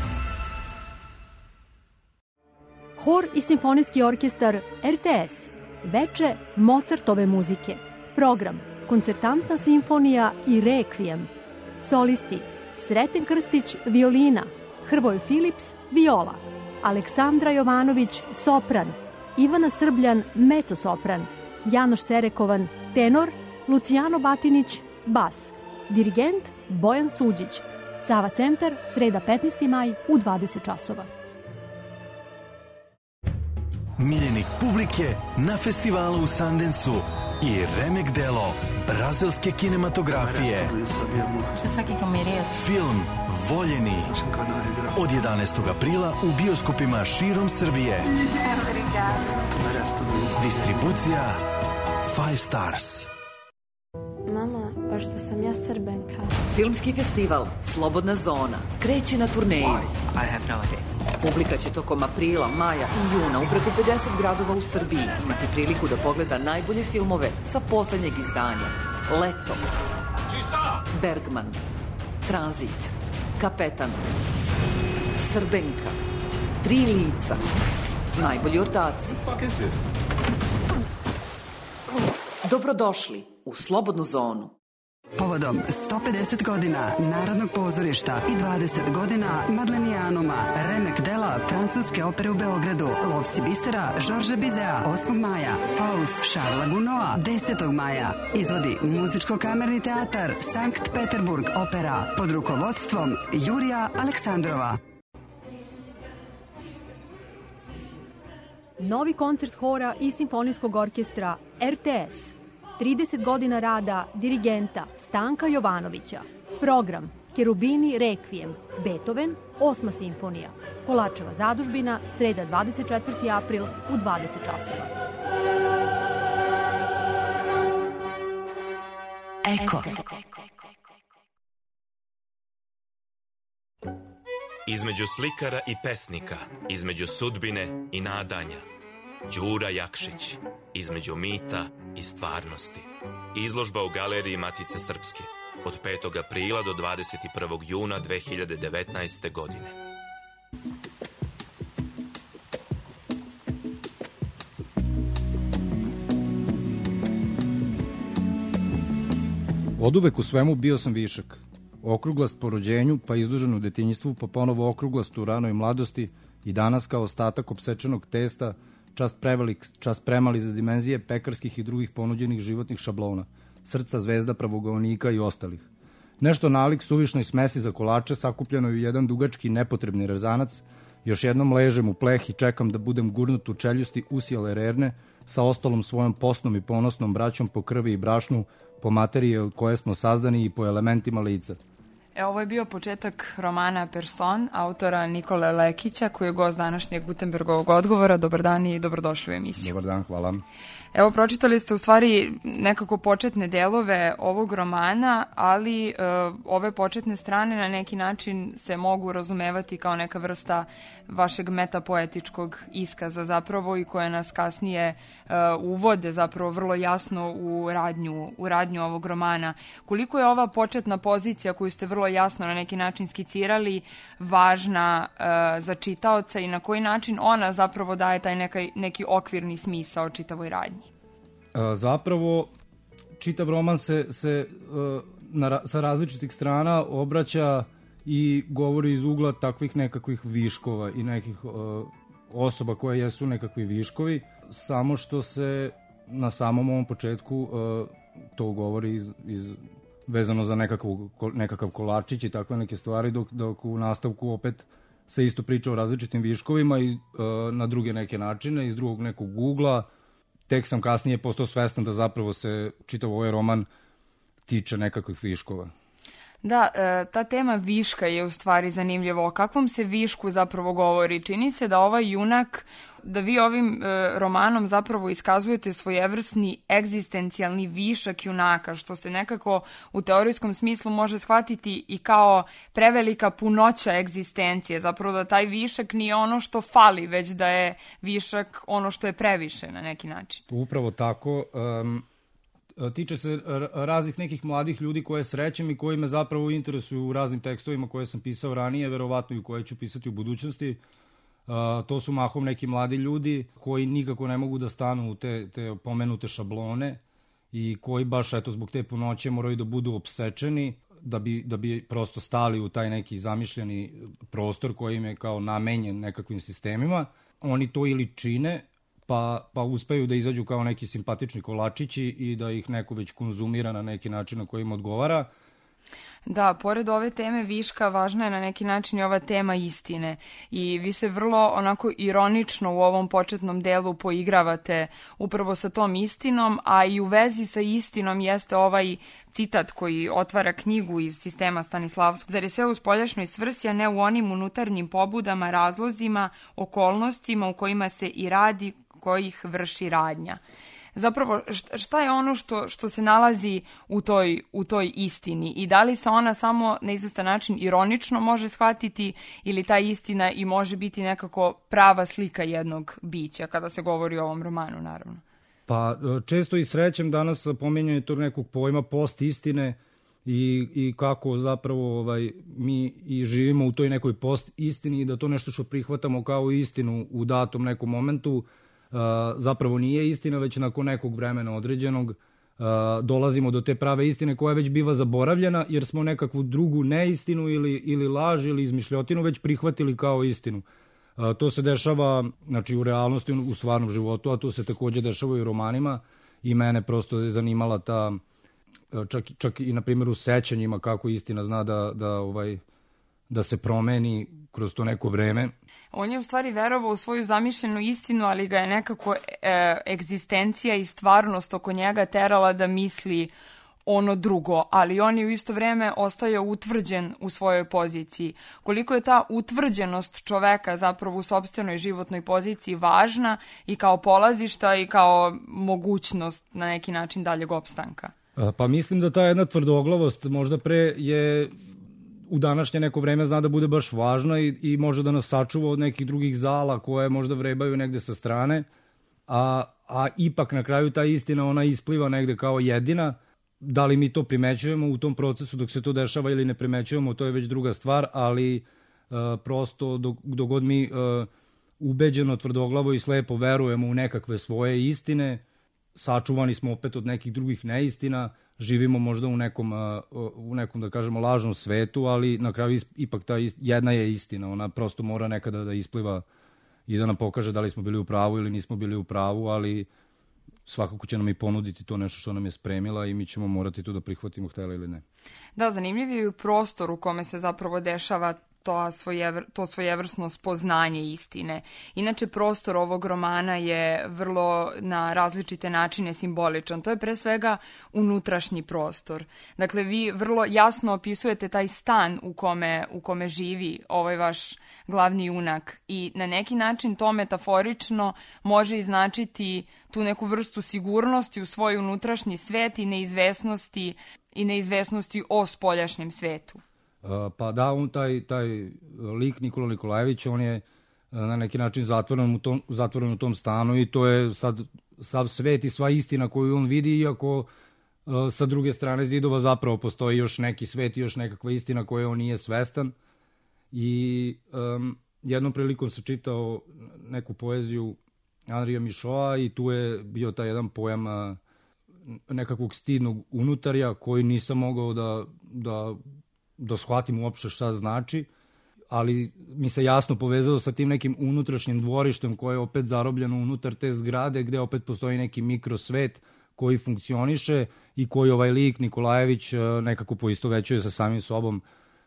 Hor i simfonijski orkestar RTS, veče Mozartove muzike, program Koncertantna simfonija i Rekvijem, solisti Sreten Krstić, violina, Hrvoje Filips, viola, Aleksandra Jovanović, sopran, Ivana Srbljan, mecosopran, Janoš Serekovan, tenor, Lucijano Batinić, bas, dirigent Bojan Suđić. Sava centar, sreda 15. maj u 20 časova. Miljenik publike na festivalu u Sundanceu i remek delo brazilske kinematografije. Film Voljeni od 11. aprila u bioskopima širom Srbije. Distribucija Five Stars. Mama, pošto sam ja Srbenka. Filmski festival Slobodna zona kreće na turneju. I have no idea. Publika će tokom aprila, maja i juna u preko 50 gradova u Srbiji imati priliku da pogleda najbolje filmove sa poslednjeg izdanja. Leto, Bergman, Tranzit, Kapetan, Srbenka, Tri lica, najbolji ortaci. Dobrodošli u Slobodnu zonu. Povodom 150 godina Narodnog pozorišta i 20 godina Madlenijanuma, remek dela francuske opere u Beogradu, Lovci bisera Žorža Bizea 8. maja, Faust Šarla Gunoa 10. maja, izvodi Muzičko-kamerni teatar Sankt Peterburg opera pod rukovodstvom Jurija Aleksandrova. novi koncert hora i simfonijskog orkestra RTS. 30 godina rada dirigenta Stanka Jovanovića. Program Cherubini Requiem, Beethoven, 8. simfonija. Kolarčeva zadužbina, sreda 24. april u 20 časova. Eko. Između slikara i pesnika, između sudbine i nadanja. Đura Jakšić, između mita i stvarnosti. Izložba u Galeriji Matice Srpske od 5. aprila do 21. juna 2019. godine. Oduvek u svemu bio sam višak. Okruglast po rođenju, pa izdužen u detinjstvu, pa ponovo okruglast u ranoj mladosti i danas kao ostatak opsečenog testa, čast prevelik, čast premali za dimenzije pekarskih i drugih ponuđenih životnih šablona, srca, zvezda, pravogovornika i ostalih. Nešto nalik suvišnoj smesi za kolače sakupljeno u jedan dugački nepotrebni rezanac, još jednom ležem u pleh i čekam da budem gurnut u čeljusti usijale rerne, sa ostalom svojom posnom i ponosnom braćom po krvi i brašnu, po materiji od koje smo sazdani i po elementima lica. Ovo je bio početak romana Person, autora Nikole Lekića, koji je gost današnjeg Gutenbergovog odgovora. Dobar dan i dobrodošli u emisiju. Dobar dan, hvala. Evo, pročitali ste u stvari nekako početne delove ovog romana, ali ove početne strane na neki način se mogu razumevati kao neka vrsta vašeg metapoetičkog iskaza zapravo i koje nas kasnije uvode zapravo vrlo jasno u radnju ovog romana. Koliko je ova početna pozicija koju ste vrlo jasno na neki način skicirali važna za čitaoca i na koji način ona zapravo daje taj neki okvirni smisao čitavoj radnji? Zapravo, čitav roman se sa različitih strana obraća i govori iz ugla takvih nekakvih viškova i nekih osoba koje jesu nekakvi viškovi, samo što se na samom ovom početku to govori vezano za nekakav kolačić i takve neke stvari, dok u nastavku opet se isto priča o različitim viškovima i na druge neke načine, iz drugog nekog ugla. Tek sam kasnije postao svestan da zapravo se čitav ovaj roman tiče nekakvih viškova. Da, ta tema viška je u stvari zanimljiva. O kakvom se višku zapravo govori? Čini se da ovaj junak, da vi ovim romanom zapravo iskazujete svojevrsni egzistencijalni višak junaka, što se nekako u teorijskom smislu može shvatiti i kao prevelika punoća egzistencije. Zapravo da taj višak nije ono što fali, već da je višak ono što je previše na neki način. Upravo tako. Tiče se raznih nekih mladih ljudi koje srećem i koji me zapravo interesuju u raznim tekstovima koje sam pisao ranije, verovatno i koje ću pisati u budućnosti. To su mahom neki mladi ljudi koji nikako ne mogu da stanu u te pomenute šablone i koji baš zbog te punoće moraju da budu opsečeni da bi prosto stali u taj neki zamišljeni prostor koji im je kao namenjen nekakvim sistemima. Oni to ili čine, pa uspeju da izađu kao neki simpatični kolačići i da ih neko već konzumira na neki način na koji im odgovara. Da, pored ove teme viška, važna je na neki način i ova tema istine. I vi se vrlo onako ironično u ovom početnom delu poigravate upravo sa tom istinom, a i u vezi sa istinom jeste ovaj citat koji otvara knjigu iz sistema Stanislavskog. Zar je sve u spoljašnjoj svrsi, a ne u onim unutarnjim pobudama, razlozima, okolnostima u kojima se i radi, kojih vrši radnja. Zapravo, šta je ono što se nalazi u toj istini i da li se ona samo na izvestan način ironično može shvatiti ili ta istina i može biti nekako prava slika jednog bića kada se govori o ovom romanu, naravno? Pa često i srećem danas pominjanje tog nekog pojma post-istine i kako zapravo mi i živimo u toj nekoj post-istini i da to nešto što prihvatamo kao istinu u datom nekom momentu zapravo nije istina, već nakon nekog vremena određenog dolazimo do te prave istine koja već biva zaboravljena jer smo nekakvu drugu neistinu ili laž ili izmišljotinu već prihvatili kao istinu. To se dešava u realnosti, u stvarnom životu, a to se također dešava i u romanima i mene prosto je zanimala ta, čak i na primjer u sećanjima kako istina zna da se promeni kroz to neko vreme. On je u stvari verovao u svoju zamišljenu istinu, ali ga je nekako egzistencija i stvarnost oko njega terala da misli ono drugo, ali on je u isto vreme ostajao utvrđen u svojoj poziciji. Koliko je ta utvrđenost čoveka zapravo u sopstvenoj životnoj poziciji važna i kao polazišta i kao mogućnost na neki način daljeg opstanka? Pa mislim da ta jedna tvrdoglavost možda pre je u današnje neko vreme zna da bude baš važna i može da nas sačuva od nekih drugih zala koje možda vrebaju negde sa strane, a ipak na kraju ta istina ona ispliva negde kao jedina. Da li mi to primećujemo u tom procesu dok se to dešava ili ne primećujemo, to je već druga stvar, ali prosto dok god mi ubeđeno, tvrdoglavo i slepo verujemo u nekakve svoje istine, sačuvani smo opet od nekih drugih neistina, živimo možda u nekom da kažemo lažnom svetu, ali na kraju ipak ta jedna je istina, ona prosto mora nekada da ispliva i da nam pokaže da li smo bili u pravu ili nismo bili u pravu, ali svakako će nam i ponuditi to nešto što nam je spremila i mi ćemo morati to da prihvatimo, htjeli ili ne. Da, zanimljiv je i prostor u kome se zapravo dešava to svojevrsno spoznanje istine. Inače, prostor ovog romana je vrlo na različite načine simboličan. To je pre svega unutrašnji prostor. Dakle, vi vrlo jasno opisujete taj stan u kome živi ovaj vaš glavni junak i na neki način to metaforično može iznačiti tu neku vrstu sigurnosti u svoj unutrašnji svet i neizvesnosti o spoljašnjem svetu. Pa da, on taj lik Nikola Nikolajević, on je na neki način zatvoren u tom stanu i to je sad sav svet i sva istina koju on vidi, iako sa druge strane zidova zapravo postoji još neki svet i još nekakva istina koje on nije svestan. I jednom prilikom sam čitao neku poeziju Andrija Mišoa i tu je bio taj jedan pojam nekakvog stidnog unutarja koji nisam mogao da shvatim uopšte šta znači, ali mi se jasno povezalo sa tim nekim unutrašnjim dvorištem koje je opet zarobljeno unutar te zgrade gde opet postoji neki mikrosvet koji funkcioniše i koji ovaj lik Nikolajević nekako poistovećuje sa samim sobom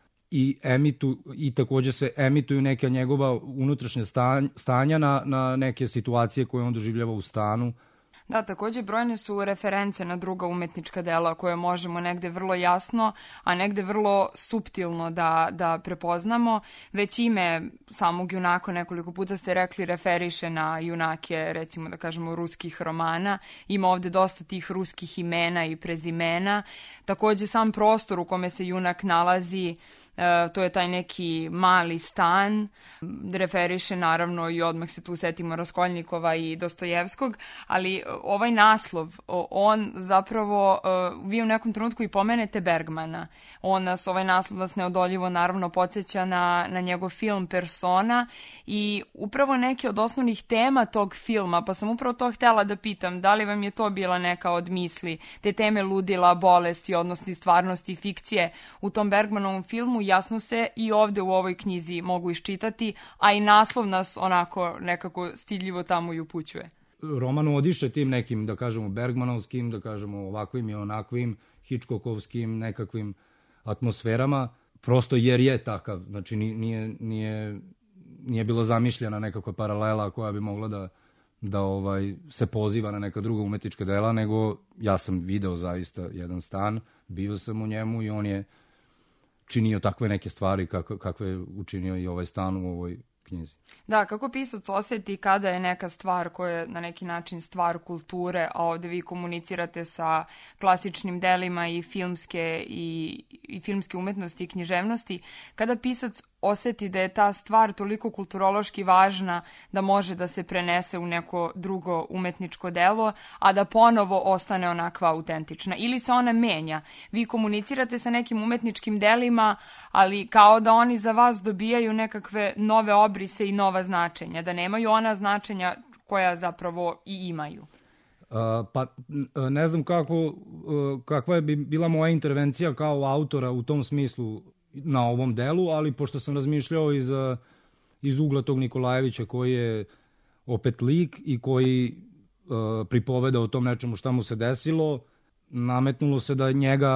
i takođe se emituju neka njegova unutrašnja stanja na neke situacije koje on doživljava u stanu. Da, takođe brojne su reference na druga umetnička dela koje možemo negde vrlo jasno, a negde vrlo suptilno da prepoznamo. Već ime samog junaka, nekoliko puta ste rekli, referiše na junake, recimo da kažemo, ruskih romana. Ima ovde dosta tih ruskih imena i prezimena. Takođe sam prostor u kome se junak nalazi, to je taj neki mali stan, referiše naravno i odmah se tu setimo Raskolnikova i Dostojevskog, ali ovaj naslov, on zapravo, vi u nekom trenutku i pomenete Bergmana. Ovaj naslov nas neodoljivo naravno podsjeća na njegov film Persona i upravo neke od osnovnih tema tog filma, pa sam upravo to htjela da pitam, da li vam je to bila neka od misli, te teme ludila, bolesti, odnosno stvarnosti i fikcije u tom Bergmanovom filmu, jasno se i ovde u ovoj knjizi mogu iščitati, a i naslov nas onako nekako stidljivo tamo i upućuje. Roman odiše tim nekim, da kažemo, bergmanovskim, da kažemo ovakvim i onakvim, Hitchcockovskim nekakvim atmosferama, prosto jer je takav. Znači nije bilo zamišljena nekakva paralela koja bi mogla da se poziva na neka druga umetnička dela, nego ja sam video zaista jedan stan, bio sam u njemu i on je činio takve neke stvari kakve je učinio i ovaj stan u ovoj knjizi. Da, kako pisac osjeti kada je neka stvar koja je na neki način stvar kulture, a ovde vi komunicirate sa klasičnim delima i filmske umetnosti i književnosti, kada pisac osjeti da je ta stvar toliko kulturološki važna da može da se prenese u neko drugo umetničko delo, a da ponovo ostane onakva autentična. Ili se ona menja. Vi komunicirate sa nekim umetničkim delima, ali kao da oni za vas dobijaju nekakve nove obrise i nova značenja, da nemaju ona značenja koja zapravo i imaju. Pa ne znam kakva je bila moja intervencija kao autora u tom smislu na ovom delu, ali pošto sam razmišljao iz ugla tog Nikolajevića koji je opet lik i koji pripoveda o tom nečemu šta mu se desilo, nametnulo se da njega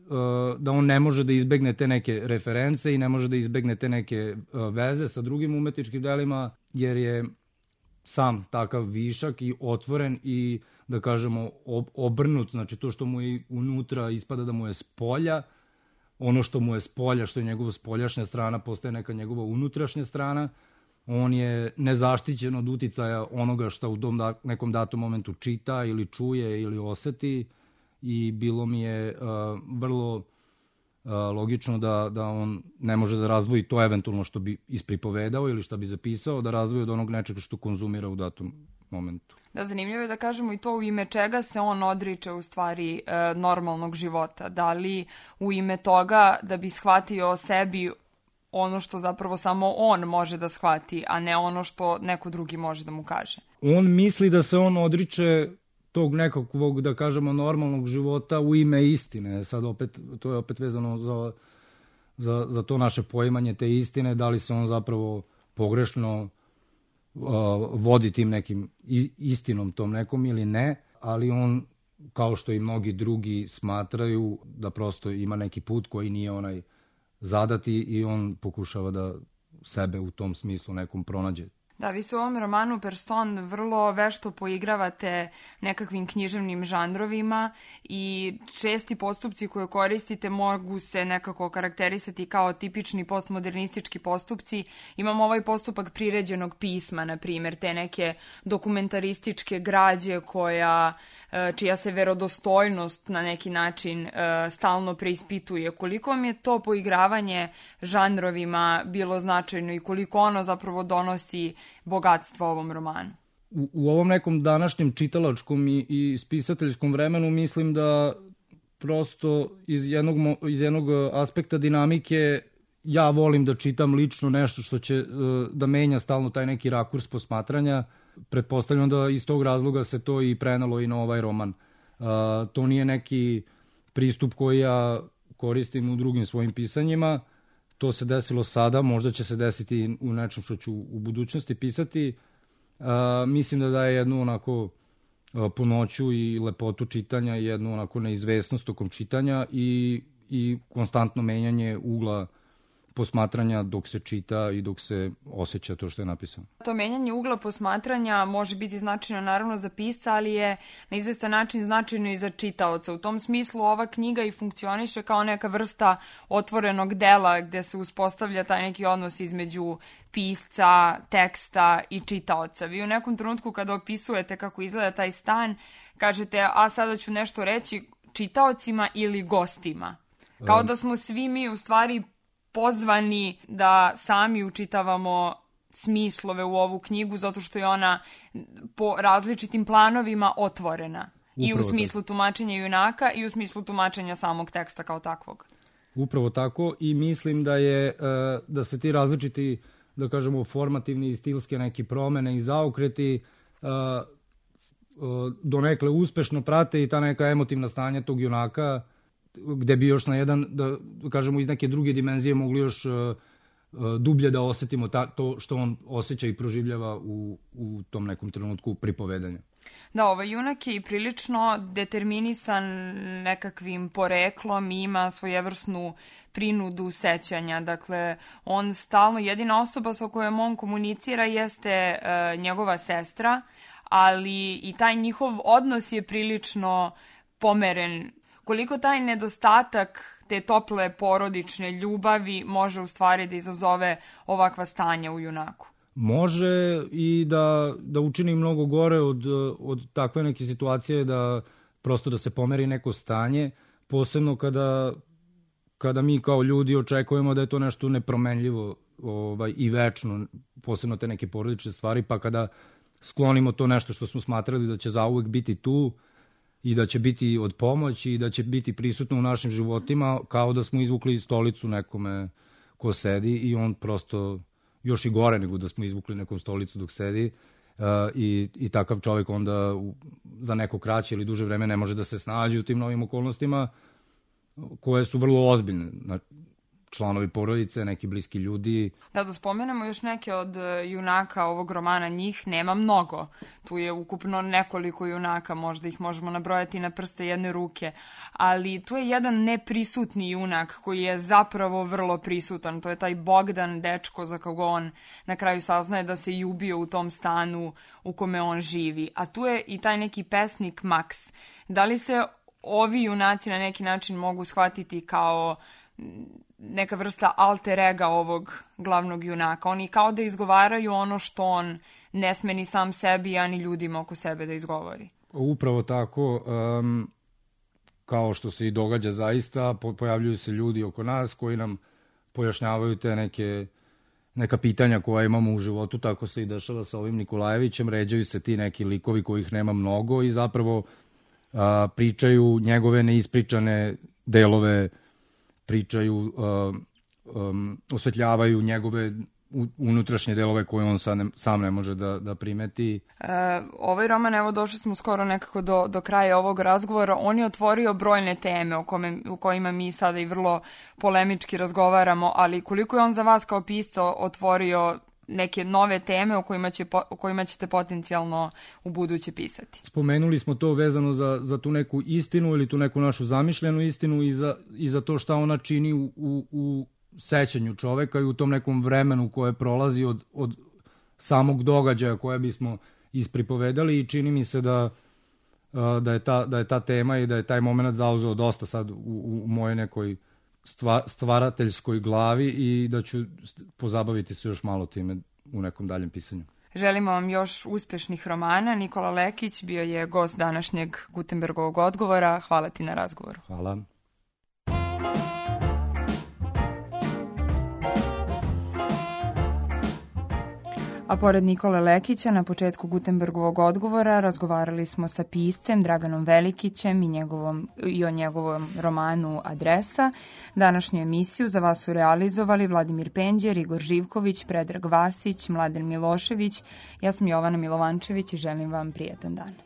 da on ne može da izbegne te neke reference i ne može da izbegne te neke veze sa drugim umetničkim delima, jer je sam takav višak i otvoren i, da kažemo, obrnut. Znači, to što mu je unutra ispada da mu je spolja, ono što mu je spolja, što je njegova spoljašnja strana, postaje neka njegova unutrašnja strana. On je nezaštićen od uticaja onoga što u tom nekom datom momentu čita ili čuje ili oseti, i bilo mi je vrlo logično da on ne može da razvoji to eventualno što bi ispripovedao ili što bi zapisao, da razvoji od onog nečega što konzumira u datom momentu. Da, zanimljivo je da kažemo i to u ime čega se on odriče u stvari normalnog života. Da li u ime toga da bi shvatio o sebi ono što zapravo samo on može da shvati, a ne ono što neko drugi može da mu kaže. On misli da se on odriče tog nekakvog, da kažemo, normalnog života u ime istine. Sad opet, to je opet vezano za to naše poimanje te istine, da li se on zapravo pogrešno vodi tim nekim istinom tom nekom ili ne, ali on, kao što i mnogi drugi smatraju, da prosto ima neki put koji nije onaj zadati i on pokušava da sebe u tom smislu nekom pronađe. Da, vi se u ovom romanu Person vrlo vešto poigravate nekakvim književnim žanrovima i česti postupci koje koristite mogu se nekako karakterisati kao tipični postmodernistički postupci. Imamo ovaj postupak priređenog pisma, na primjer, te neke dokumentarističke građe čija se verodostojnost na neki način stalno preispituje. Koliko vam je to poigravanje žanrovima bilo značajno i koliko ono zapravo donosi bogatstvo ovom romanu? U ovom nekom današnjem čitalačkom i spisateljskom vremenu mislim da prosto iz jednog aspekta dinamike ja volim da čitam lično nešto što će da menja stalno taj neki rakurs posmatranja. Pretpostavljam da iz tog razloga se to i prenalo i na ovaj roman. To nije neki pristup koji ja koristim u drugim svojim pisanjima. To se desilo sada, možda će se desiti u nečem što ću u budućnosti pisati. Mislim da daje jednu onako punoću i lepotu čitanja, jednu onako neizvesnost tokom čitanja i konstantno menjanje ugla posmatranja dok se čita i dok se osjeća to što je napisano. To menjanje ugla posmatranja može biti značajno naravno za pisca, ali je na izvestan način značajno i za čitaoca. U tom smislu ova knjiga i funkcioniše kao neka vrsta otvorenog dela gde se uspostavlja taj neki odnos između pisca, teksta i čitaoca. Vi u nekom trenutku kada opisujete kako izgleda taj stan, kažete, a sada ću nešto reći čitaocima ili gostima. Kao da smo svi mi u stvari pozvani da sami učitavamo smislove u ovu knjigu, zato što je ona po različitim planovima otvorena. Upravo i u smislu tumačenja junaka i u smislu tumačenja samog teksta kao takvog. Upravo tako, i mislim da se ti različiti, da kažemo, formativni i stilske neke promene i zaokreti donekle uspešno prate i ta neka emotivna stanja tog junaka, gde bi još na jedan, da kažemo, iz neke druge dimenzije mogli još dublje da osetimo to što on osjeća i proživljava u tom nekom trenutku pripovedanja. Da, ovaj junak je i prilično determinisan nekakvim poreklom i ima svojevrsnu prinudu sećanja. Dakle, on stalno, jedina osoba sa kojom on komunicira jeste njegova sestra, ali i taj njihov odnos je prilično pomeren. Koliko taj nedostatak te tople porodične ljubavi može u stvari da izazove ovakva stanja u junaku? Može i da učini mnogo gore od takve neke situacije, da prosto da se pomeri neko stanje, posebno kada mi kao ljudi očekujemo da je to nešto nepromenljivo i večno, posebno te neke porodične stvari, pa kada sklonimo to nešto što smo smatrali da će zauvek biti tu i da će biti od pomoći i da će biti prisutno u našim životima, kao da smo izvukli stolicu nekome ko sedi i on prosto još i gore nego da smo izvukli nekom stolicu dok sedi i takav čovjek onda za neko kraće ili duže vreme ne može da se snađe u tim novim okolnostima koje su vrlo ozbiljne. članovi porodice, neki bliski ljudi. Da spomenemo još neke od junaka ovog romana, njih nema mnogo. Tu je ukupno nekoliko junaka, možda ih možemo nabrojati na prste jedne ruke, ali tu je jedan neprisutni junak koji je zapravo vrlo prisutan. To je taj Bogdan, dečko za koga on na kraju saznaje da se i ubio u tom stanu u kome on živi. A tu je i taj neki pesnik Maks. Da li se ovi junaci na neki način mogu shvatiti kao neka vrsta alter ega ovog glavnog junaka? Oni kao da izgovaraju ono što on ne sme ni sam sebi, a ni ljudima oko sebe da izgovori. Upravo tako, kao što se i događa zaista, pojavljuju se ljudi oko nas koji nam pojašnjavaju te neka pitanja koja imamo u životu, tako se i dešava sa ovim Nikolajevićem, ređaju se ti neki likovi kojih nema mnogo i zapravo pričaju njegove neispričane delove, pričaju, osvetljavaju njegove unutrašnje delove koje on sam ne može da primeti. Ovaj roman, evo došli smo skoro nekako do kraja ovog razgovora, on je otvorio brojne teme u kojima mi sada i vrlo polemički razgovaramo, ali koliko je on za vas kao pisca otvorio neke nove teme o kojima ćete potencijalno u buduće pisati? Spomenuli smo to vezano za tu neku istinu ili tu neku našu zamišljenu istinu i za to šta ona čini u sećanju čoveka i u tom nekom vremenu koje prolazi od samog događaja koje bismo ispripovedali i čini mi se da je ta tema i da je taj moment zauzeo dosta sad u mojoj nekoj stvarateljskoj glavi i da ću pozabaviti se još malo time u nekom daljem pisanju. Želimo vam još uspešnih romana. Nikola Lekić bio je gost današnjeg Gutenbergovog odgovora. Hvala ti na razgovoru. Hvala. A pored Nikole Lekića, na početku Gutenbergovog odgovora razgovarali smo sa piscem Draganom Velikićem i o njegovom romanu Adresa. Današnju emisiju za vas su realizovali Vladimir Penđer, Igor Živković, Predrag Vasić, Mladen Milošević. Ja sam Jovana Milovančević i želim vam prijetan dan.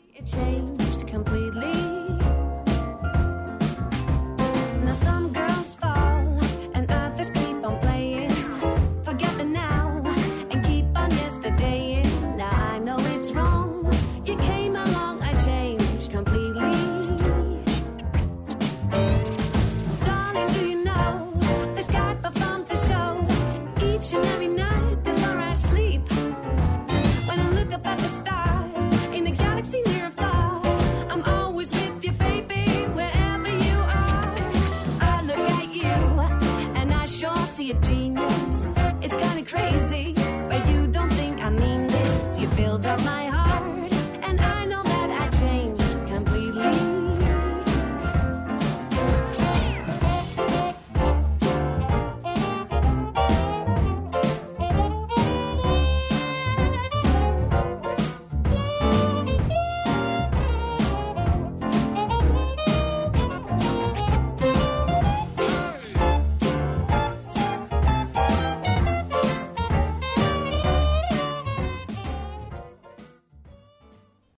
See a